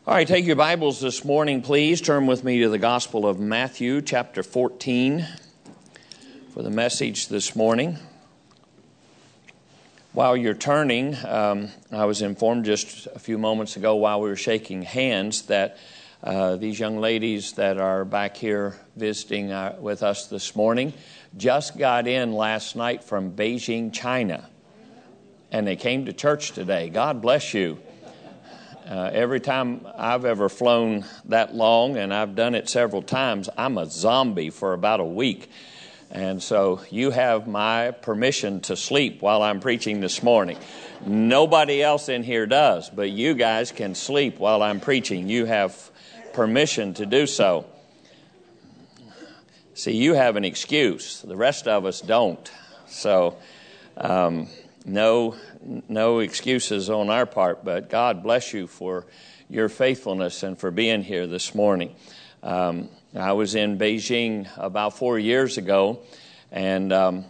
All right, take your Bibles this morning, please. Turn with me to the Gospel of Matthew, chapter 14, for the message this morning. While you're turning, I was informed just a few moments ago while we were shaking hands that these young ladies that are back here visiting with us this morning just got in last night from Beijing, China, and they came to church today. God bless you. Every time I've ever flown that long, and I've done it several times, I'm a zombie for about a week. And so you have my permission to sleep while I'm preaching this morning. Nobody else in here does, but you guys can sleep while I'm preaching. You have permission to do so. See, you have an excuse. The rest of us don't. So, no excuses on our part, but God bless you for your faithfulness and for being here this morning. I was in Beijing about 4 years ago and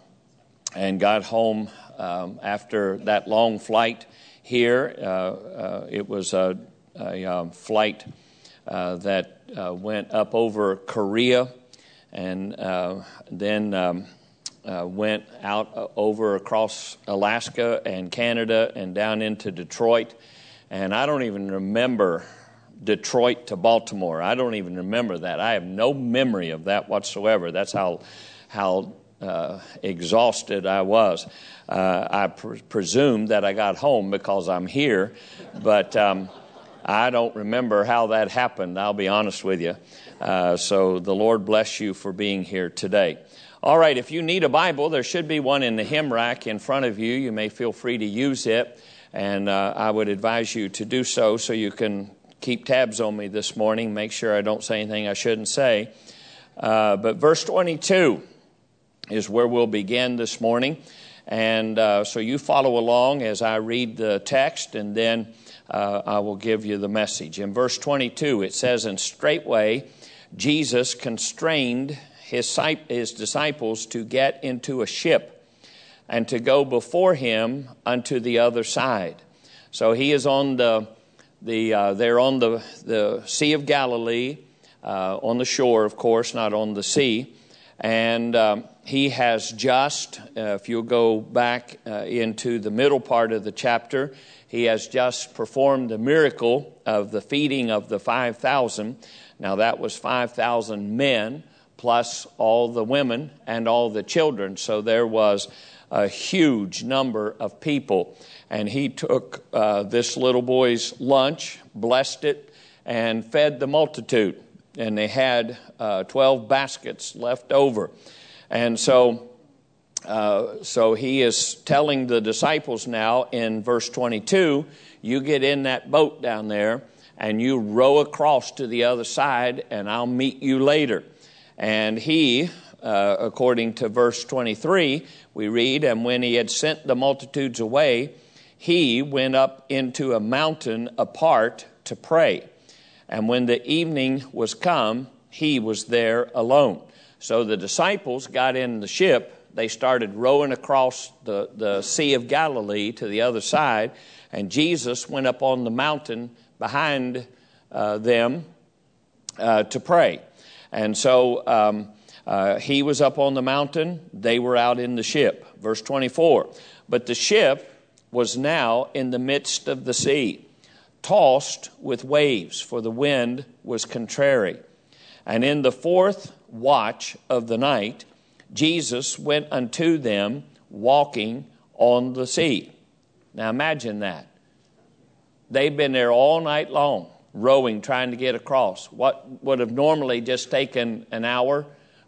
got home after that long flight here. It was a flight that went up over Korea and then went out over across Alaska and Canada and down into Detroit. And I don't even remember Detroit to Baltimore. I don't even remember that. I have no memory of that whatsoever. That's how exhausted I was. I presume that I got home because I'm here, but I don't remember how that happened, I'll be honest with you. So the Lord bless you for being here today. All right, if you need a Bible, there should be one in the hymn rack in front of you. You may feel free to use it, and I would advise you to do so you can keep tabs on me this morning, make sure I don't say anything I shouldn't say. But verse 22 is where we'll begin this morning, and so you follow along as I read the text, and then I will give you the message. In verse 22, it says, "And straightway Jesus constrained his disciples to get into a ship and to go before him unto the other side." So he is on they're on the Sea of Galilee, on the shore, of course, not on the sea. And he has just, if you'll go back into the middle part of the chapter, he has just performed the miracle of the feeding of the 5,000. Now that was 5,000 men, plus all the women and all the children. So there was a huge number of people. And he took this little boy's lunch, blessed it, and fed the multitude. And they had 12 baskets left over. And so he is telling the disciples now in verse 22, you get in that boat down there and you row across to the other side and I'll meet you later. And he, according to verse 23, we read, "And when he had sent the multitudes away, he went up into a mountain apart to pray. And when the evening was come, he was there alone." So the disciples got in the ship. They started rowing across the Sea of Galilee to the other side. And Jesus went up on the mountain behind them to pray. And so he was up on the mountain. They were out in the ship. Verse 24. "But the ship was now in the midst of the sea, tossed with waves, for the wind was contrary. And in the fourth watch of the night, Jesus went unto them walking on the sea." Now imagine that. They've been there all night long, rowing, trying to get across. What would have normally just taken an hour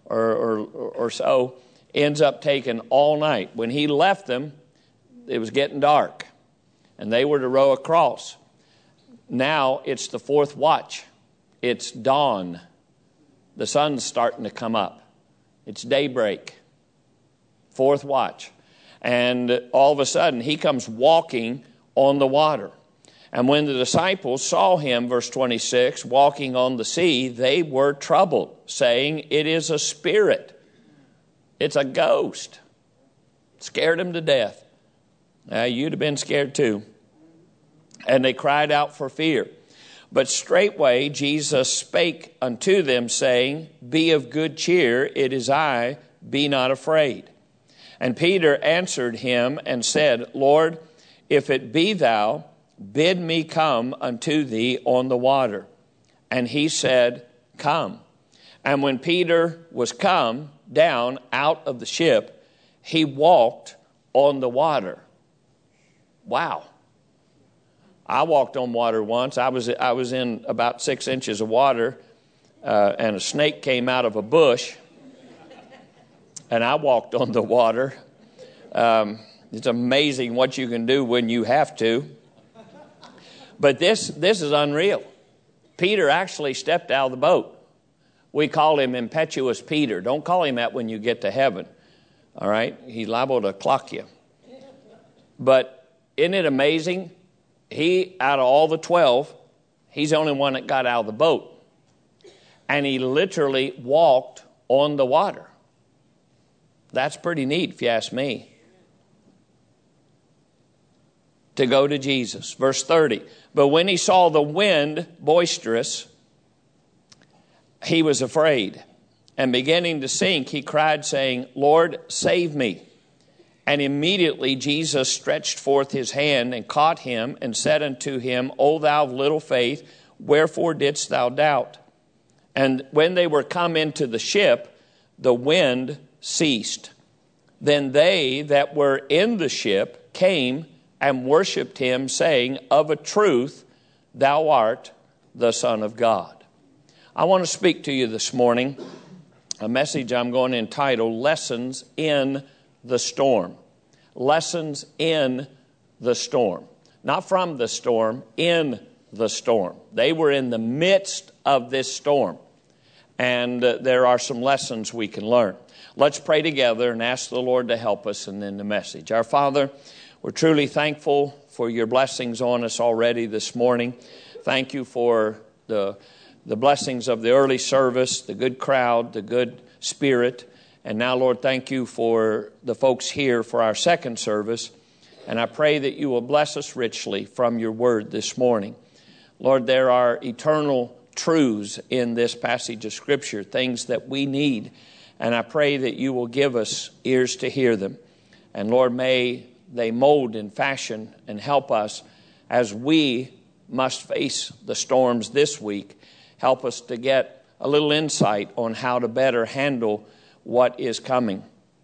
or so ends up taking all night. When he left them, it was getting dark, and they were to row across. Now it's the fourth watch. It's dawn. The sun's starting to come up. It's daybreak. Fourth watch. And all of a sudden, he comes walking on the water. And when the disciples saw him, verse 26, walking on the sea, they were troubled, saying, "It is a spirit. It's a ghost." Scared them to death. You'd have been scared too. And they cried out for fear. But straightway Jesus spake unto them, saying, Be of good cheer, it is I, be not afraid. And Peter answered him and said, Lord, if it be thou, bid me come unto thee on the water. And he said, Come. And when Peter was come down out of the ship, he walked on the water. Wow. I walked on water once. I was in about 6 inches of water, and a snake came out of a bush, and I walked on the water. It's amazing what you can do when you have to. But this is unreal. Peter actually stepped out of the boat. We call him Impetuous Peter. Don't call him that when you get to heaven. All right? He's liable to clock you. But isn't it amazing? He, out of all the 12, he's the only one that got out of the boat. And he literally walked on the water. That's pretty neat, if you ask me. To go to Jesus. Verse 30. But when he saw the wind boisterous, he was afraid. And beginning to sink, he cried, saying, Lord, save me. And immediately Jesus stretched forth his hand and caught him and said unto him, O thou of little faith, wherefore didst thou doubt? And when they were come into the ship, the wind ceased. Then they that were in the ship came and worshipped him, saying, Of a truth, thou art the Son of God. I want to speak to you this morning, a message I'm going to entitle, Lessons in the Storm. Lessons in the storm. Not from the storm, in the storm. They were in the midst of this storm. And there are some lessons we can learn. Let's pray together and ask the Lord to help us, and then the message. Our Father, we're truly thankful for your blessings on us already this morning. Thank you for the blessings of the early service, the good crowd, the good spirit. And now, Lord, thank you for the folks here for our second service. And I pray that you will bless us richly from your word this morning. Lord, there are eternal truths in this passage of Scripture, things that we need. And I pray that you will give us ears to hear them. And Lord, may they mold and fashion and help us as we must face the storms this week. Help us to get a little insight on how to better handle what is coming.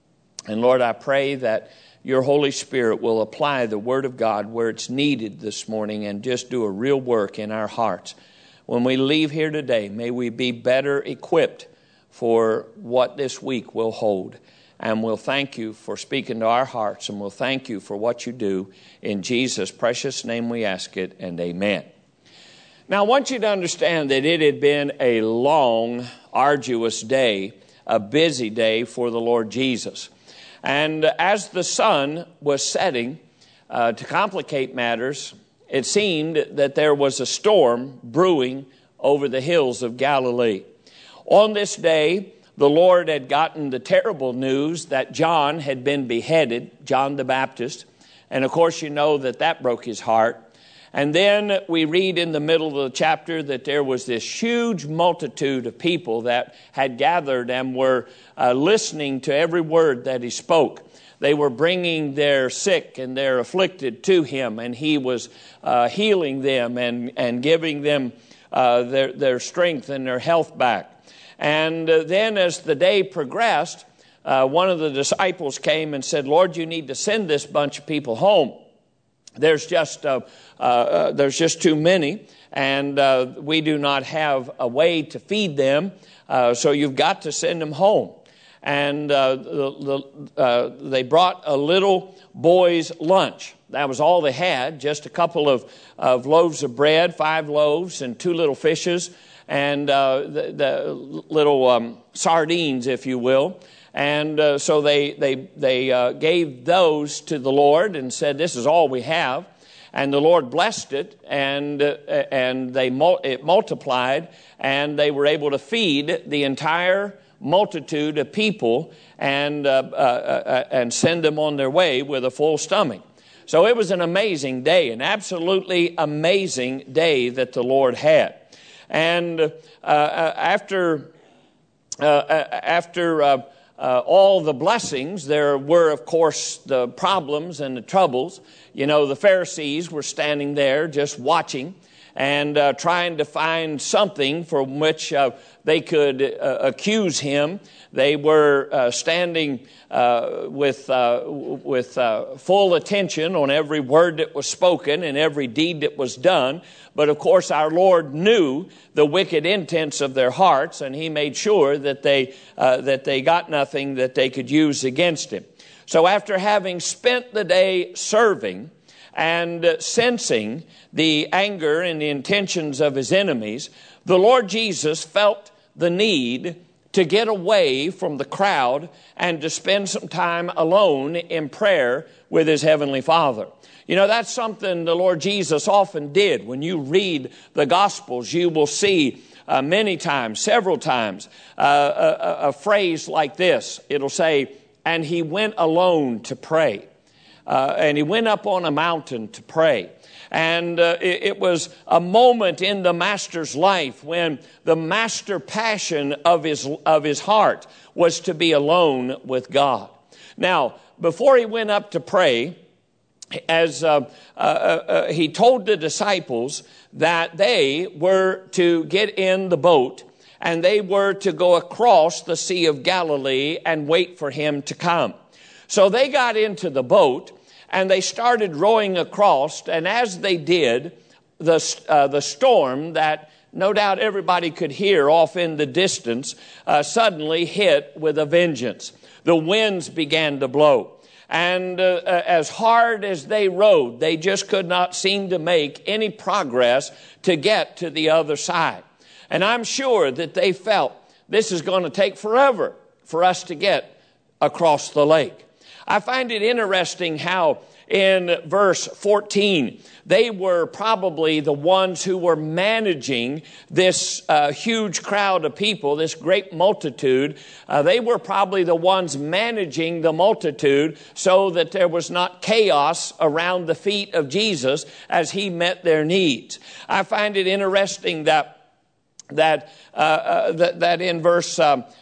And Lord, I pray that your Holy Spirit will apply the Word of God where it's needed this morning and just do a real work in our hearts. When we leave here today, may we be better equipped for what this week will hold. And we'll thank you for speaking to our hearts, and we'll thank you for what you do. In Jesus' precious name we ask it, and amen. Now, I want you to understand that it had been a long, arduous day, a busy day for the Lord Jesus. And as the sun was setting, to complicate matters, it seemed that there was a storm brewing over the hills of Galilee. On this day, the Lord had gotten the terrible news that John had been beheaded, John the Baptist. And of course, you know that broke his heart. And then we read in the middle of the chapter that there was this huge multitude of people that had gathered and were listening to every word that he spoke. They were bringing their sick and their afflicted to him, and he was healing them and giving them their strength and their health back. And then as the day progressed, one of the disciples came and said, Lord, you need to send this bunch of people home. There's just too many, and we do not have a way to feed them, so you've got to send them home. And they brought a little boy's lunch. That was all they had, just a couple of loaves of bread, 5 loaves, and 2 little fishes, and the little sardines, if you will. And so they gave those to the Lord and said, this is all we have. And the Lord blessed it, and it multiplied, and they were able to feed the entire multitude of people and send them on their way with a full stomach. So it was an amazing day, an absolutely amazing day that the Lord had. And after all the blessings, there were, of course, the problems and the troubles. You know, the Pharisees were standing there just watching and trying to find something from which they could accuse him. They were standing with full attention on every word that was spoken and every deed that was done. But of course, our Lord knew the wicked intents of their hearts, and He made sure that they got nothing that they could use against Him. So after having spent the day serving and sensing the anger and the intentions of His enemies, the Lord Jesus felt the need to get away from the crowd and to spend some time alone in prayer with His Heavenly Father. You know, that's something the Lord Jesus often did. When you read the Gospels, you will see many times, several times, a phrase like this. It'll say, and He went alone to pray. And He went up on a mountain to pray. And it was a moment in the Master's life when the master passion of his heart was to be alone with God. Now, before He went up to pray, as He told the disciples that they were to get in the boat and they were to go across the Sea of Galilee and wait for Him to come. So they got into the boat and they started rowing across, and as they did, the storm that no doubt everybody could hear off in the distance suddenly hit with a vengeance. The winds began to blow. And as hard as they rowed, they just could not seem to make any progress to get to the other side. And I'm sure that they felt this is going to take forever for us to get across the lake. I find it interesting how in verse 14, they were probably the ones who were managing this huge crowd of people, this great multitude. They were probably the ones managing the multitude so that there was not chaos around the feet of Jesus as He met their needs. I find it interesting that in verse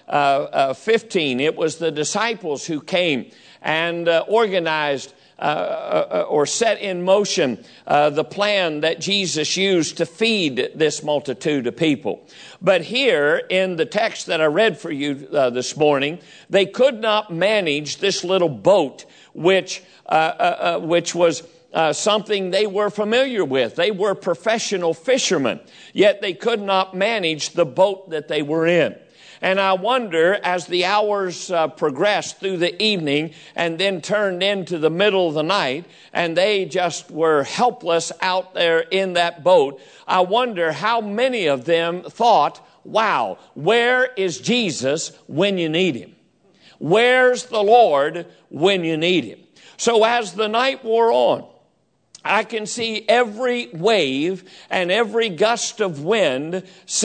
15, it was the disciples who came and organized or set in motion the plan that Jesus used to feed this multitude of people. But here in the text that I read for you this morning, they could not manage this little boat, which was something they were familiar with. They were professional fishermen, yet they could not manage the boat that they were in. And I wonder, as the hours progressed through the evening and then turned into the middle of the night, and they just were helpless out there in that boat, I wonder how many of them thought, wow, where is Jesus when you need Him? Where's the Lord when you need Him? So as the night wore on, I can see every wave and every gust of wind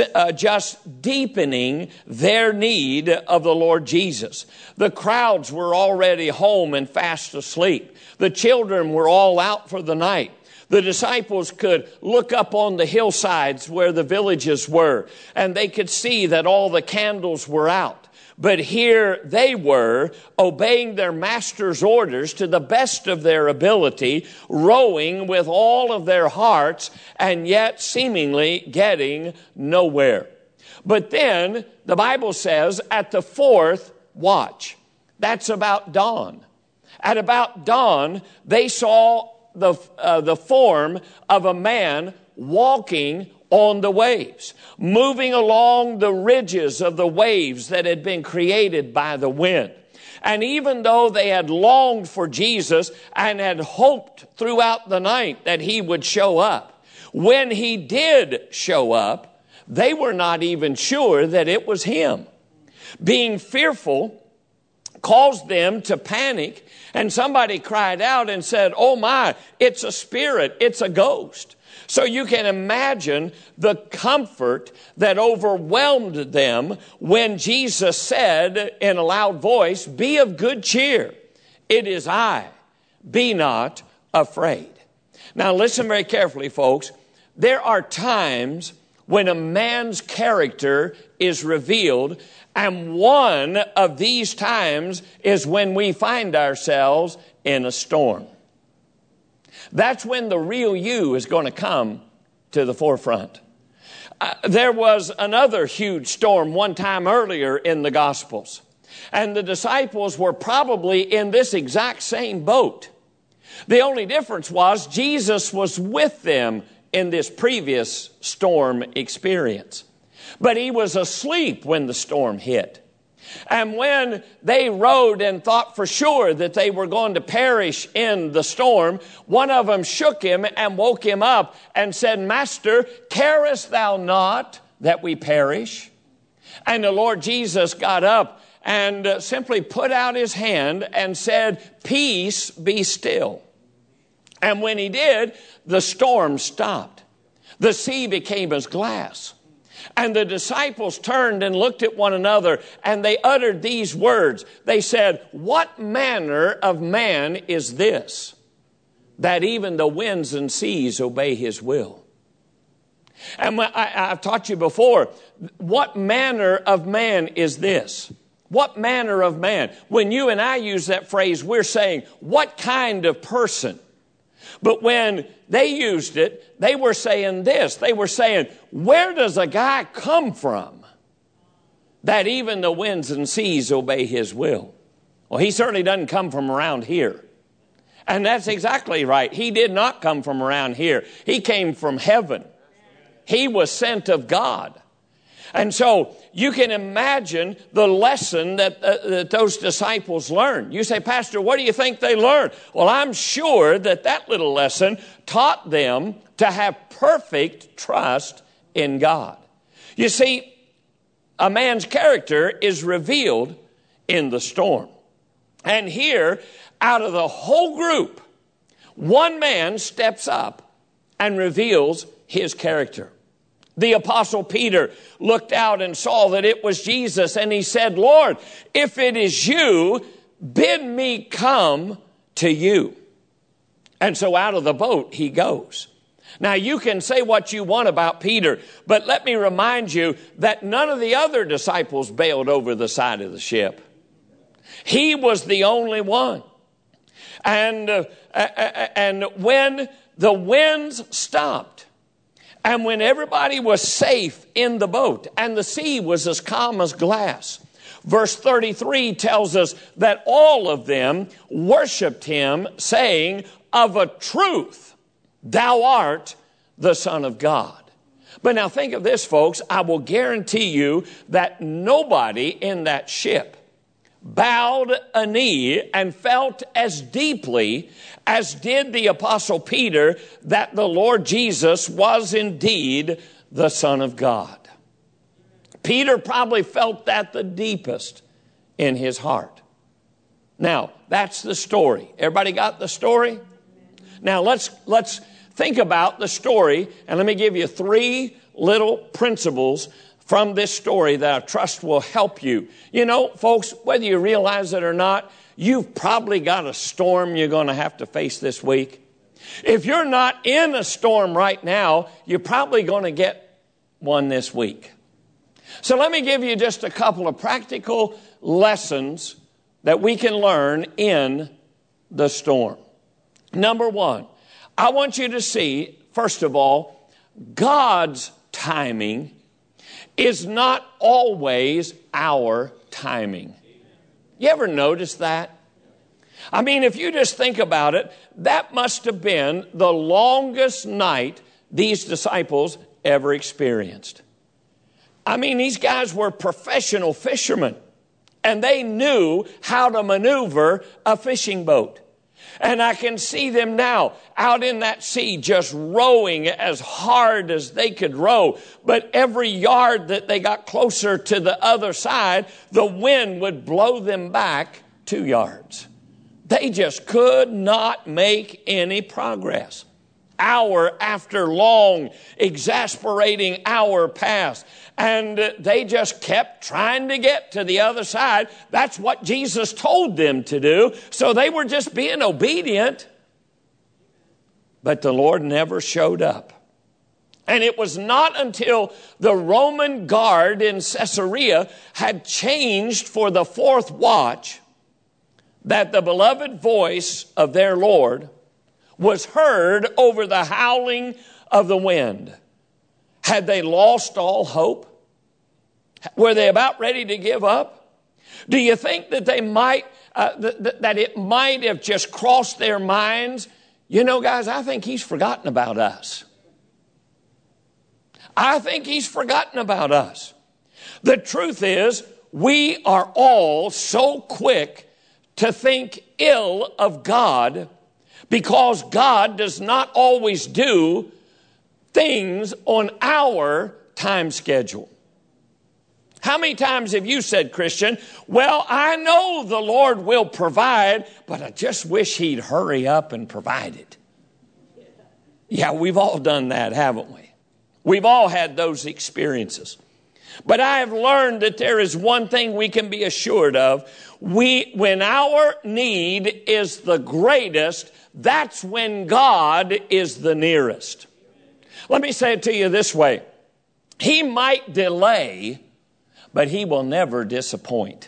just deepening their need of the Lord Jesus. The crowds were already home and fast asleep. The children were all out for the night. The disciples could look up on the hillsides where the villages were, and they could see that all the candles were out. But here they were, obeying their master's orders to the best of their ability, rowing with all of their hearts, and yet seemingly getting nowhere. But then, the Bible says, at the fourth watch, that's about dawn. At about dawn, they saw the form of a man walking on the waves, moving along the ridges of the waves that had been created by the wind. And even though they had longed for Jesus and had hoped throughout the night that He would show up, when He did show up, they were not even sure that it was Him. Being fearful caused them to panic, and somebody cried out and said, "Oh my, it's a spirit, it's a ghost." So you can imagine the comfort that overwhelmed them when Jesus said in a loud voice, "Be of good cheer. It is I. Be not afraid. Now listen very carefully, folks. There are times when a man's character is revealed, and one of these times is when we find ourselves in a storm. That's when the real you is going to come to the forefront. There was another huge storm one time earlier in the Gospels, and the disciples were probably in this exact same boat. The only difference was Jesus was with them in this previous storm experience. But he was asleep when the storm hit. And when they rowed and thought for sure that they were going to perish in the storm, one of them shook him and woke him up and said, "Master, carest thou not that we perish?" And the Lord Jesus got up and simply put out his hand and said, "Peace, be still." And when he did, the storm stopped. The sea became as glass. And the disciples turned and looked at one another, and they uttered these words. They said, "What manner of man is this, that even the winds and seas obey his will?" And I've taught you before, what manner of man is this? What manner of man? When you and I use that phrase, we're saying, what kind of person? But when they used it, they were saying this. They were saying, where does a guy come from that even the winds and seas obey his will? Well, he certainly doesn't come from around here. And that's exactly right. He did not come from around here. He came from heaven. He was sent of God. And so you can imagine the lesson that those disciples learned. You say, "Pastor, what do you think they learned?" Well, I'm sure that little lesson taught them to have perfect trust in God. You see, a man's character is revealed in the storm. And here, out of the whole group, one man steps up and reveals his character. The Apostle Peter looked out and saw that it was Jesus, and he said, "Lord, if it is you, bid me come to you." And so out of the boat he goes. Now you can say what you want about Peter, but let me remind you that none of the other disciples bailed over the side of the ship. He was the only one. And when the winds stopped, and when everybody was safe in the boat and the sea was as calm as glass, verse 33 tells us that all of them worshiped him, saying, "Of a truth, thou art the Son of God." But now think of this, folks. I will guarantee you that nobody in that ship bowed a knee and felt as deeply as did the Apostle Peter that the Lord Jesus was indeed the Son of God. Peter probably felt that the deepest in his heart. Now, that's the story. Everybody got the story? Now, let's think about the story, and let me give you 3 little principles from this story that I trust will help you. You know, folks, whether you realize it or not, you've probably got a storm you're going to have to face this week. If you're not in a storm right now, you're probably going to get one this week. So let me give you just a couple of practical lessons that we can learn in the storm. Number 1, I want you to see, first of all, God's timing is not always our timing. You ever notice that? I mean, if you just think about it, that must have been the longest night these disciples ever experienced. I mean, these guys were professional fishermen, and they knew how to maneuver a fishing boat. And I can see them now out in that sea just rowing as hard as they could row. But every yard that they got closer to the other side, the wind would blow them back 2 yards. They just could not make any progress. Hour after long, exasperating hour passed, and they just kept trying to get to the other side. That's what Jesus told them to do, so they were just being obedient. but the Lord never showed up. And it was not until the Roman guard in Caesarea had changed for the fourth watch that the beloved voice of their Lord was heard over the howling of the wind. Had they lost all hope? Were they about ready to give up? Do you think that they might, that it might have just crossed their minds? You know, guys, I think he's forgotten about us. I think he's forgotten about us. The truth is, we are all so quick to think ill of God because God does not always do things on our time schedule. How many times have you said, Christian, well, I know the Lord will provide, but I just wish he'd hurry up and provide it. Yeah, we've all done that, haven't we? We've all had those experiences. But I have learned that there is one thing we can be assured of. When our need is the greatest, that's when God is the nearest. Let me say it to you this way. He might delay, but he will never disappoint.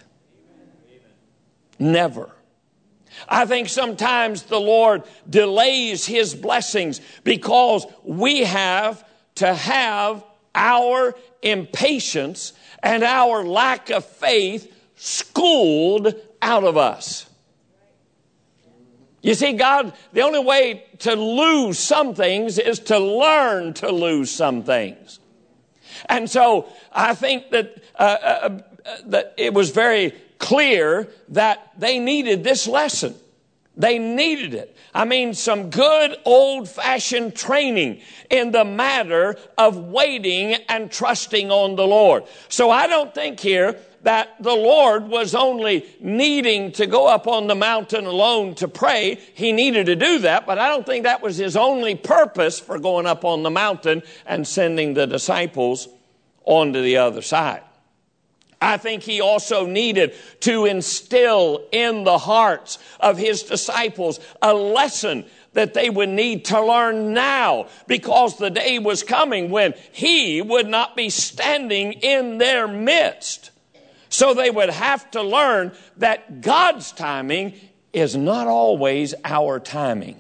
Never. I think sometimes the Lord delays his blessings because we have to have our impatience and our lack of faith schooled out of us. You see, God, the only way to lose some things is to learn to lose some things. And so I think that it was very clear that they needed this lesson. They needed it. I mean, some good old-fashioned training in the matter of waiting and trusting on the Lord. So I don't think here that the Lord was only needing to go up on the mountain alone to pray. He needed to do that, but I don't think that was his only purpose for going up on the mountain and sending the disciples on to the other side. I think he also needed to instill in the hearts of his disciples a lesson that they would need to learn now, because the day was coming when he would not be standing in their midst. So they would have to learn that God's timing is not always our timing.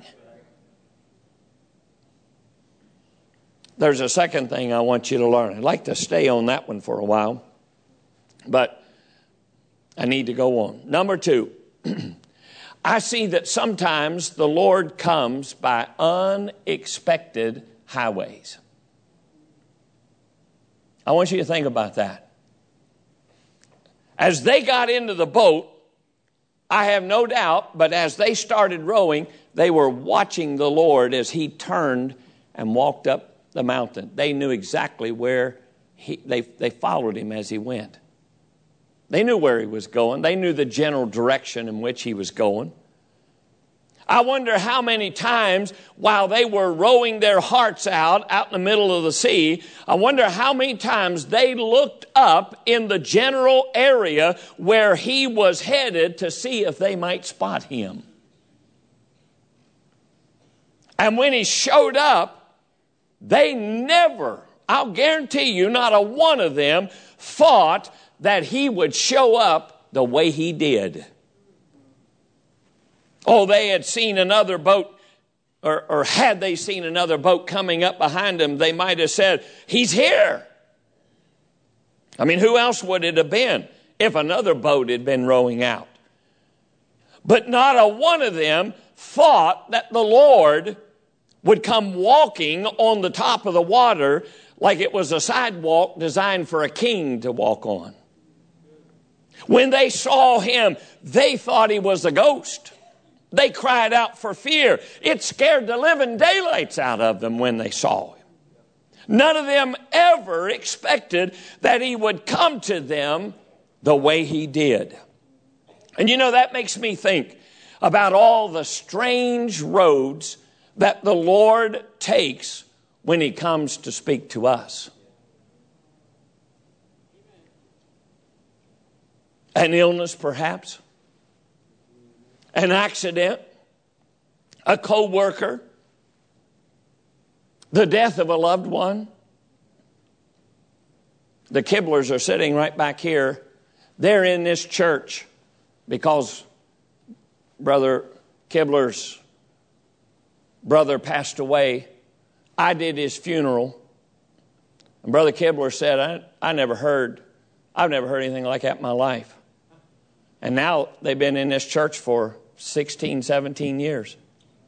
There's a second thing I want you to learn. I'd like to stay on that one for a while, but I need to go on. Number 2, I see that sometimes the Lord comes by unexpected highways. I want you to think about that. As they got into the boat, I have no doubt, but as they started rowing, they were watching the Lord as he turned and walked up the mountain. They knew exactly where they followed him as he went. They knew where he was going. They knew the general direction in which he was going. I wonder how many times while they were rowing their hearts out in the middle of the sea, I wonder how many times they looked up in the general area where he was headed to see if they might spot him. And when he showed up, they never, I'll guarantee you, not a one of them thought that he would show up the way he did. Oh, they had seen another boat, or had they seen another boat coming up behind them, they might have said, he's here. I mean, who else would it have been if another boat had been rowing out? But not a one of them thought that the Lord would come walking on the top of the water like it was a sidewalk designed for a king to walk on. When they saw him, they thought he was a ghost. They cried out for fear. It scared the living daylights out of them when they saw him. None of them ever expected that he would come to them the way he did. And you know, that makes me think about all the strange roads that the Lord takes when he comes to speak to us. An illness, perhaps. An accident. A co-worker. The death of a loved one. The Kiblers are sitting right back here. They're in this church because Brother Kibler's brother passed away. I did his funeral. And Brother Kibler said, I've never heard anything like that in my life. And now they've been in this church for 16, 17 years.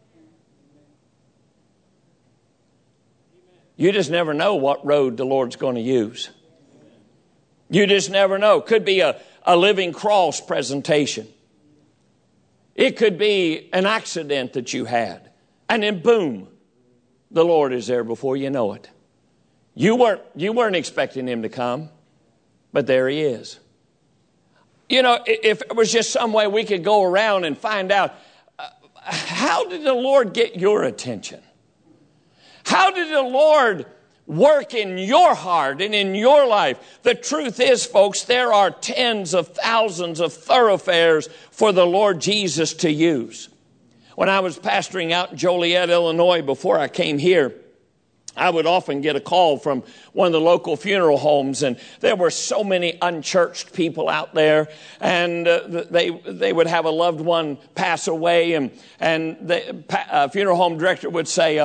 You just never know what road the Lord's going to use. You just never know. Could be a living cross presentation. It could be an accident that you had. And then boom, the Lord is there before you know it. You weren't expecting him to come, but there he is. You know, if it was just some way we could go around and find out, how did the Lord get your attention? How did the Lord work in your heart and in your life? The truth is, folks, there are tens of thousands of thoroughfares for the Lord Jesus to use. When I was pastoring out in Joliet, Illinois, before I came here, I would often get a call from one of the local funeral homes, and there were so many unchurched people out there, and they would have a loved one pass away, and the funeral home director would say,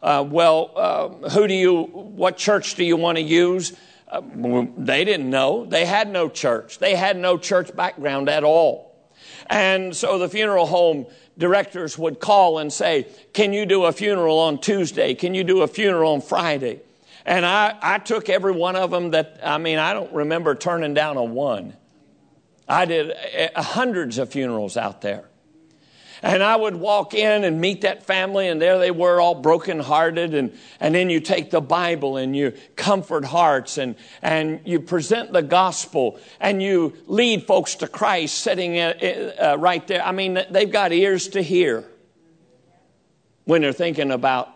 what church do you want to use? They didn't know. They had no church. They had no church background at all. And so the funeral home directors would call and say, can you do a funeral on Tuesday? Can you do a funeral on Friday? And I took every one of them I don't remember turning down a one. I did hundreds of funerals out there. And I would walk in and meet that family, and there they were, all brokenhearted. And then you take the Bible and you comfort hearts, and you present the gospel, and you lead folks to Christ sitting right there. I mean, they've got ears to hear when they're thinking about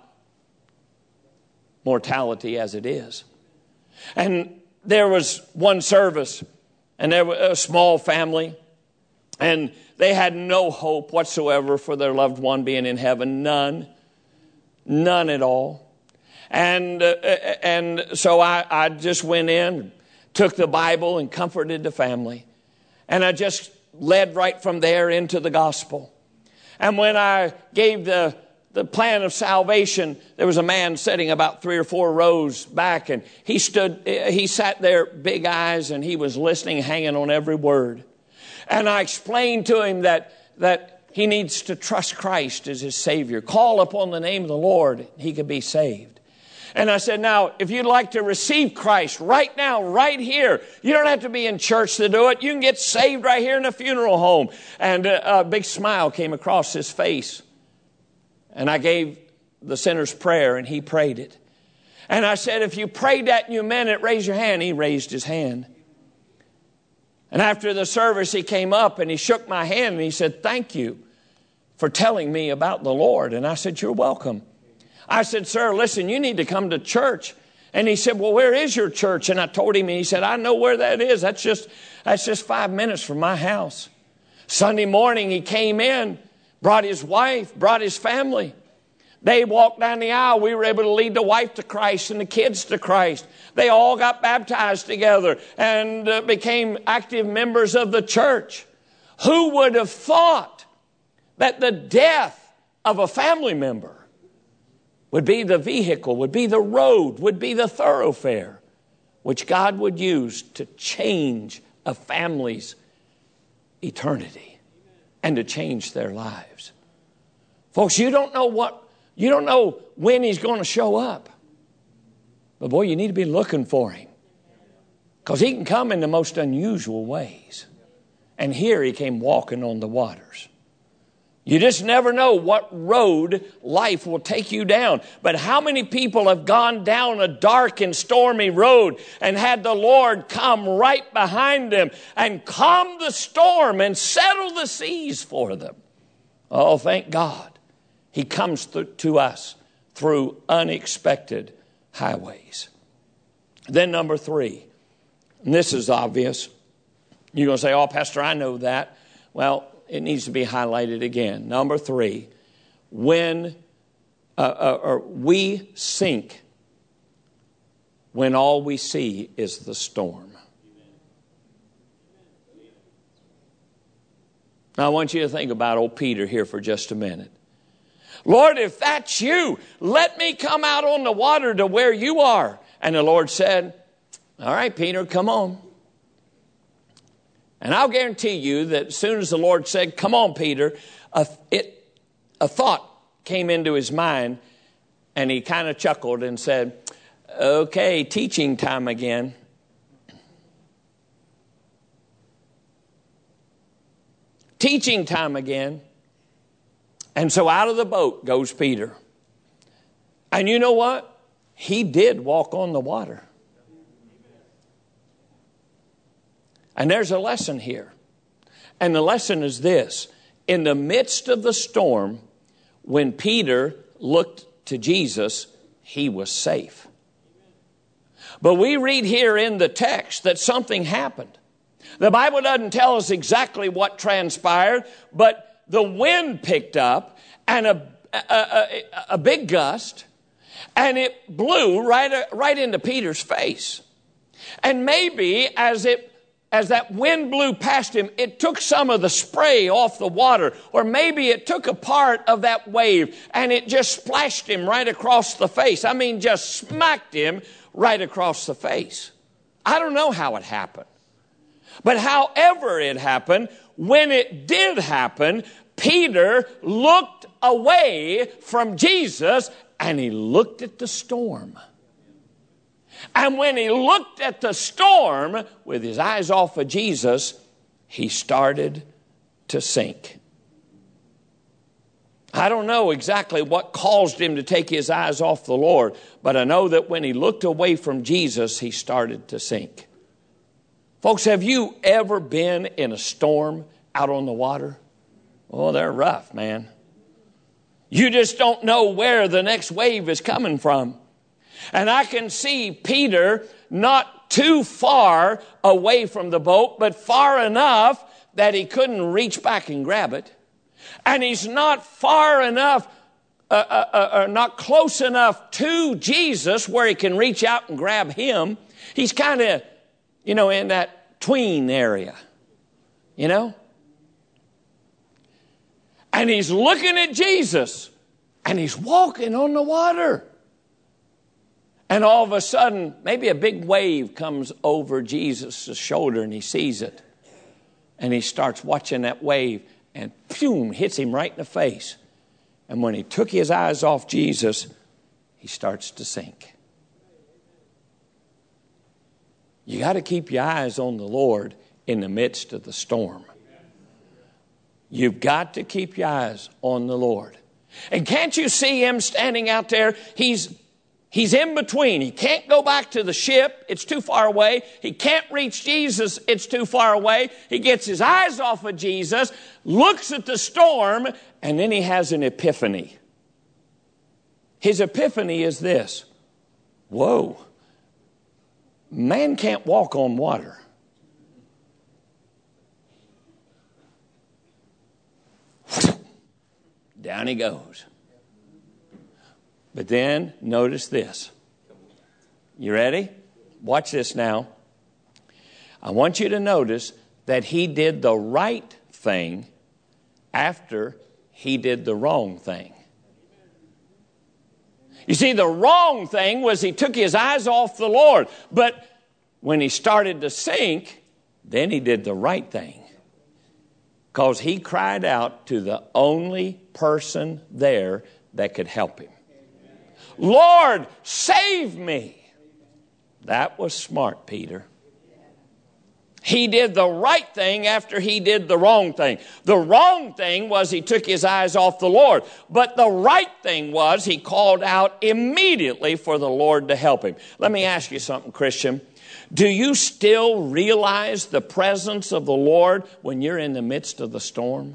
mortality as it is. And there was one service, and there was a small family, and they had no hope whatsoever for their loved one being in heaven. None at all. And so I just went in, took the Bible and comforted the family. And I just led right from there into the gospel. And when I gave the plan of salvation, there was a man sitting about 3 or 4 rows back, and he sat there, big eyes, and he was listening, hanging on every word. And I explained to him that he needs to trust Christ as his Savior. Call upon the name of the Lord, he could be saved. And I said, now, if you'd like to receive Christ right now, right here, you don't have to be in church to do it. You can get saved right here in a funeral home. And a big smile came across his face. And I gave the sinner's prayer, and he prayed it. And I said, if you prayed that and you meant it, raise your hand. He raised his hand. And after the service, he came up and he shook my hand and he said, thank you for telling me about the Lord. And I said, you're welcome. I said, sir, listen, you need to come to church. And he said, well, where is your church? And I told him, and he said, I know where that is. That's just 5 minutes from my house. Sunday morning, he came in, brought his wife, brought his family. They walked down the aisle. We were able to lead the wife to Christ and the kids to Christ. They all got baptized together and became active members of the church. Who would have thought that the death of a family member would be the vehicle, would be the road, would be the thoroughfare which God would use to change a family's eternity and to change their lives? Folks, you don't know when he's going to show up. But boy, you need to be looking for him. Because he can come in the most unusual ways. And here he came walking on the waters. You just never know what road life will take you down. But how many people have gone down a dark and stormy road and had the Lord come right behind them and calm the storm and settle the seas for them? Oh, thank God. He comes to us through unexpected highways. Then number 3, and this is obvious. You're going to say, oh, Pastor, I know that. Well, it needs to be highlighted again. Number 3, when we sink when all we see is the storm. Now, I want you to think about old Peter here for just a minute. Lord, if that's you, let me come out on the water to where you are. And the Lord said, all right, Peter, come on. And I'll guarantee you that as soon as the Lord said, come on, Peter, a thought came into his mind, and he kind of chuckled and said, okay, teaching time again. Teaching time again. And so out of the boat goes Peter. And you know what? He did walk on the water. And there's a lesson here. And the lesson is this. In the midst of the storm, when Peter looked to Jesus, he was safe. But we read here in the text that something happened. The Bible doesn't tell us exactly what transpired, but the wind picked up and a big gust, and it blew right into Peter's face. And maybe as that wind blew past him, it took some of the spray off the water, or maybe it took a part of that wave and it just splashed him right across the face. I mean, just smacked him right across the face. I don't know how it happened. But however it happened, when it did happen, Peter looked away from Jesus and he looked at the storm. And when he looked at the storm with his eyes off of Jesus, he started to sink. I don't know exactly what caused him to take his eyes off the Lord, but I know that when he looked away from Jesus, he started to sink. Folks, have you ever been in a storm out on the water? Oh, they're rough, man. You just don't know where the next wave is coming from. And I can see Peter not too far away from the boat, but far enough that he couldn't reach back and grab it. And he's not far enough, not close enough to Jesus where he can reach out and grab him. He's kind of, in that tween area, And he's looking at Jesus, and he's walking on the water. And all of a sudden, maybe a big wave comes over Jesus' shoulder, and he sees it. And he starts watching that wave, and boom, hits him right in the face. And when he took his eyes off Jesus, he starts to sink. You got to keep your eyes on the Lord in the midst of the storm. You've got to keep your eyes on the Lord. And can't you see him standing out there? He's in between. He can't go back to the ship. It's too far away. He can't reach Jesus. It's too far away. He gets his eyes off of Jesus, looks at the storm, and then he has an epiphany. His epiphany is this. Whoa. Man can't walk on water. Down he goes. But then, notice this. You ready? Watch this now. I want you to notice that he did the right thing after he did the wrong thing. You see, the wrong thing was he took his eyes off the Lord. But when he started to sink, then he did the right thing. Because he cried out to the only person there that could help him. Lord, save me. That was smart, Peter. He did the right thing after he did the wrong thing. The wrong thing was he took his eyes off the Lord. But the right thing was he called out immediately for the Lord to help him. Let me ask you something, Christian. Do you still realize the presence of the Lord when you're in the midst of the storm?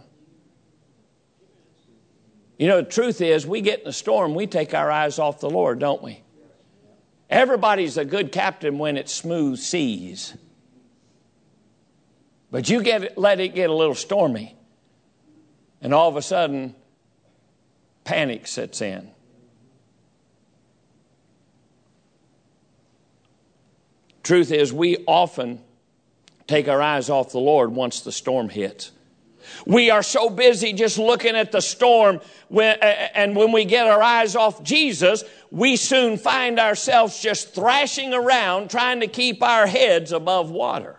The truth is, we get in a storm, we take our eyes off the Lord, don't we? Everybody's a good captain when it's smooth seas. But you let it get a little stormy, and all of a sudden, panic sets in. Truth is, we often take our eyes off the Lord once the storm hits. We are so busy just looking at the storm, and when we get our eyes off Jesus, we soon find ourselves just thrashing around trying to keep our heads above water.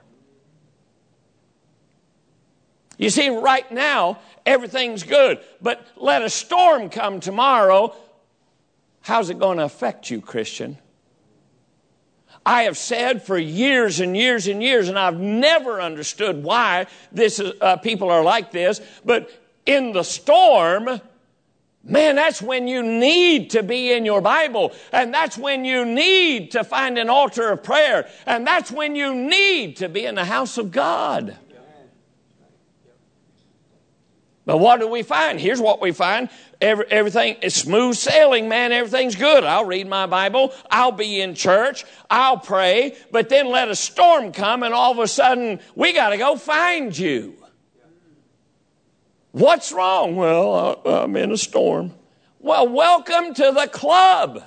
You see, right now, everything's good, but let a storm come tomorrow. How's it going to affect you, Christian? I have said for years and years and years, and I've never understood why people are like this, but in the storm, man, that's when you need to be in your Bible, and that's when you need to find an altar of prayer, and that's when you need to be in the house of God. But what do we find? Here's what we find. Everything is smooth sailing, man. Everything's good. I'll read my Bible. I'll be in church. I'll pray. But then let a storm come and all of a sudden we got to go find you. What's wrong? Well, I'm in a storm. Well, welcome to the club.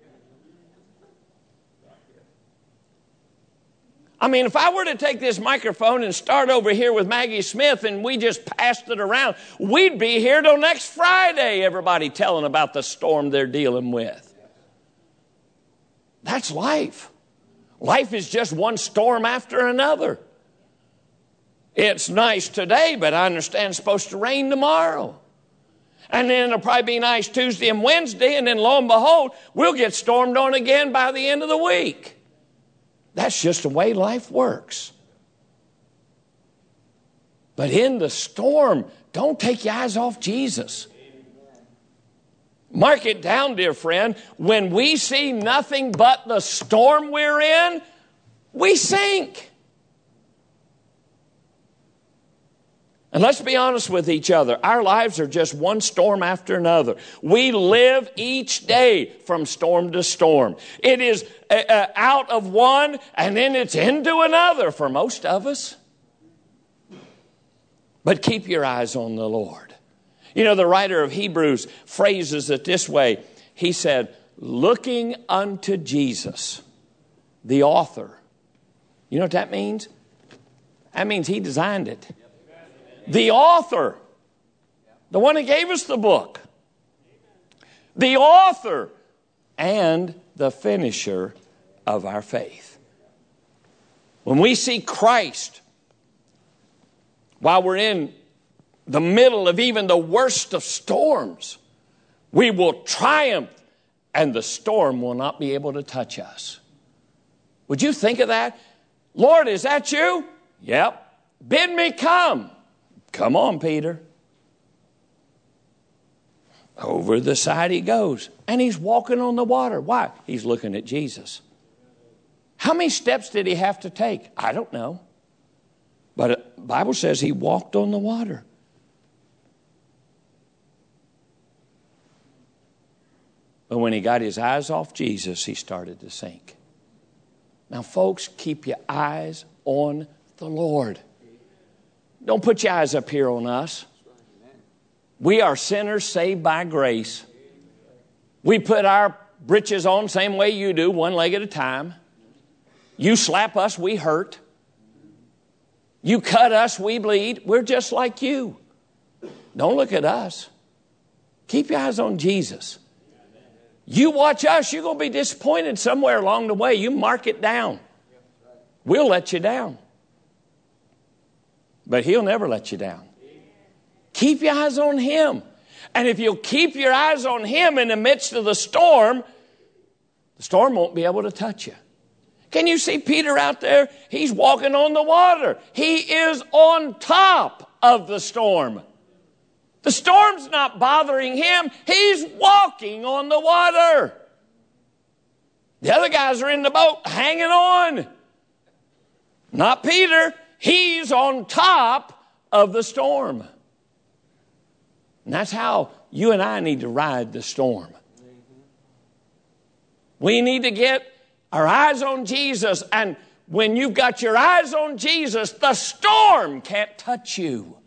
I mean, if I were to take this microphone and start over here with Maggie Smith and we just passed it around, we'd be here till next Friday, everybody telling about the storm they're dealing with. That's life. Life is just one storm after another. It's nice today, but I understand it's supposed to rain tomorrow. And then it'll probably be nice Tuesday and Wednesday, and then lo and behold, we'll get stormed on again by the end of the week. That's just the way life works. But in the storm, don't take your eyes off Jesus. Mark it down, dear friend. When we see nothing but the storm we're in, we sink. And let's be honest with each other. Our lives are just one storm after another. We live each day from storm to storm. It is out of one and then it's into another for most of us. But keep your eyes on the Lord. You know, the writer of Hebrews phrases it this way. He said, looking unto Jesus, the author. You know what that means? That means he designed it. The author, the one who gave us the book, the author and the finisher of our faith. When we see Christ, while we're in the middle of even the worst of storms, we will triumph and the storm will not be able to touch us. Would you think of that? Lord, is that you? Yep. Bid me come. Come on, Peter. Over the side he goes. And he's walking on the water. Why? He's looking at Jesus. How many steps did he have to take? I don't know. But the Bible says he walked on the water. But when he got his eyes off Jesus, he started to sink. Now, folks, keep your eyes on the Lord. Don't put your eyes up here on us. We are sinners saved by grace. We put our britches on same way you do, one leg at a time. You slap us, we hurt. You cut us, we bleed. We're just like you. Don't look at us. Keep your eyes on Jesus. You watch us, you're going to be disappointed somewhere along the way. You mark it down. We'll let you down. But he'll never let you down. Keep your eyes on him. And if you'll keep your eyes on him in the midst of the storm won't be able to touch you. Can you see Peter out there? He's walking on the water. He is on top of the storm. The storm's not bothering him. He's walking on the water. The other guys are in the boat hanging on. Not Peter. He's on top of the storm. And that's how you and I need to ride the storm. We need to get our eyes on Jesus. And when you've got your eyes on Jesus, the storm can't touch you.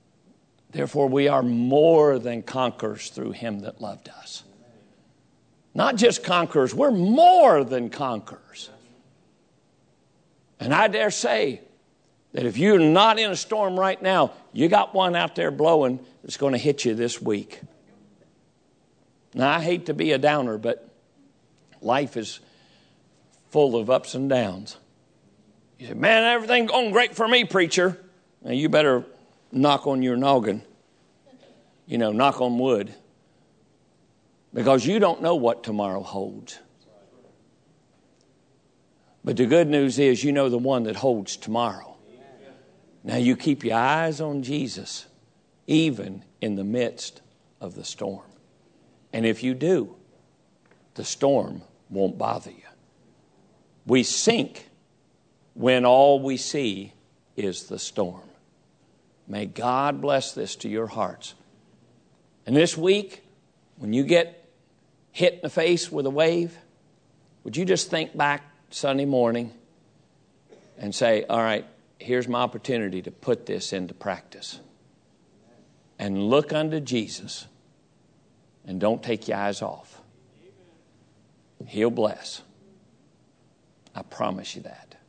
Therefore, we are more than conquerors through him that loved us. Not just conquerors, we're more than conquerors. And I dare say that if you're not in a storm right now, you got one out there blowing that's going to hit you this week. Now, I hate to be a downer, but life is full of ups and downs. You say, man, everything's going great for me, preacher. Now, you better knock on your noggin. Knock on wood. Because you don't know what tomorrow holds. But the good news is you know the one that holds tomorrow. Now you keep your eyes on Jesus, even in the midst of the storm. And if you do, the storm won't bother you. We sink when all we see is the storm. May God bless this to your hearts. And this week, when you get hit in the face with a wave, would you just think back Sunday morning and say, all right, here's my opportunity to put this into practice. And look unto Jesus and don't take your eyes off. He'll bless. I promise you that.